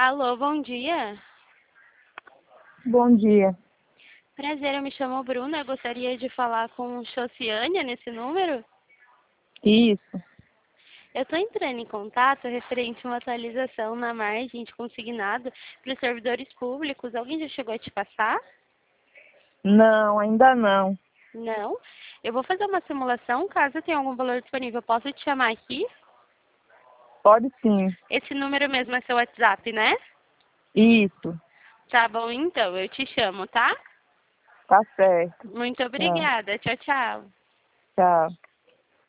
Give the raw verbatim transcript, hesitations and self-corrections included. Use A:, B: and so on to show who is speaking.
A: Alô, bom dia.
B: Bom dia.
A: Prazer, eu me chamo Bruna. Eu gostaria de falar com Chociânia nesse número.
B: Isso.
A: Eu estou entrando em contato referente a uma atualização na margem de consignado para os servidores públicos. Alguém já chegou a te passar?
B: Não, ainda não.
A: Não. Eu vou fazer uma simulação. Caso tenha algum valor disponível, posso te chamar aqui?
B: Pode sim.
A: Esse número mesmo é seu WhatsApp, né?
B: Isso.
A: Tá bom, então. Eu te chamo, tá?
B: Tá certo.
A: Muito
B: Tchau.
A: obrigada. Tchau, tchau.
B: Tchau.